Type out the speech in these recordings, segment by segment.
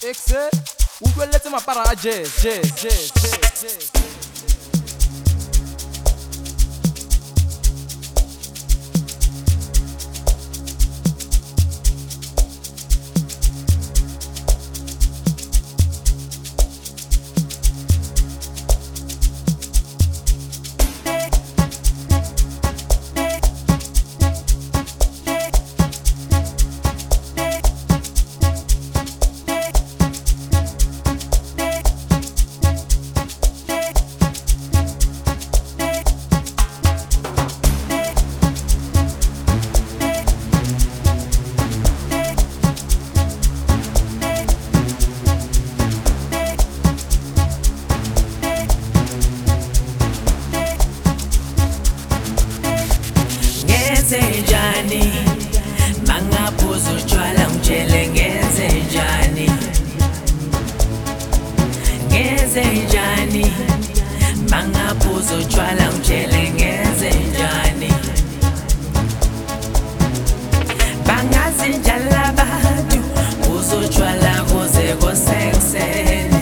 Exe, ukweletse mapara a jazz. Ngenzenjani mangaphuza utshwala ngitshele ngenzenjani ngenzenjani mangaphuza utshwala ngitshele ngenzenjani bangazinjala abantu uzotshwala kuze kosekuseni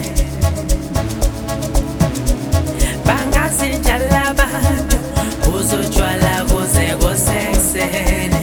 bangazinjala abantu uzotshwala kuze kosekuseni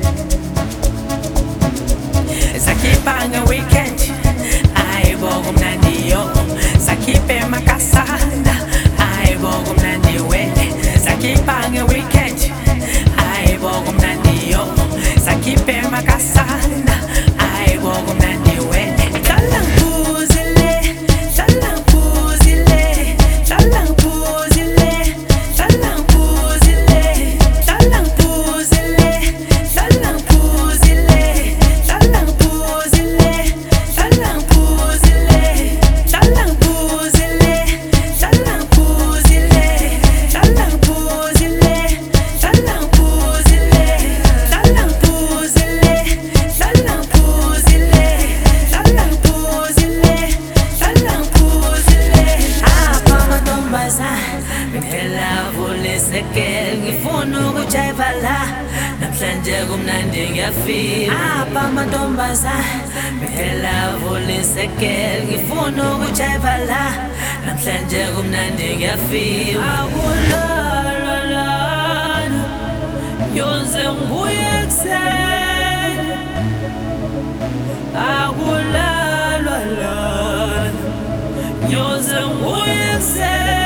sakhipha nge-weekend ayibo kumnandiyo sakhiphe emakasana ayibo kumnandi wene sakhipha nge-weekend ayibo kumnandiyo sakhiphe emakasana ayibo kumnandi wene hlala ngiphuzile hlala ngiphuzile hlala ngiphuzile hlala ngiphuzile hlala ngiphuzile hlala ngiphuzile hlala ngiphuzile hlala ngiphuzile hlala ngiphuzile hlala ngiphuzile hlala ngiphuzile hlala ngiphuzile hlala ngiphuzile hlala ngiphuzile hlala ngiphuzile hlala ngiphuzile apha amantombazana phela vulesekele ngifuna ukujayiva la namhlanje kumnandi ngiyafika apha amantombazana phela vulesekele ngifuna ukujayiva la namhlanje kumnandi ngiyafika akulalwa lana yonze ngibuye ekuseni akulalwa lana yonze ngibuye ekuseni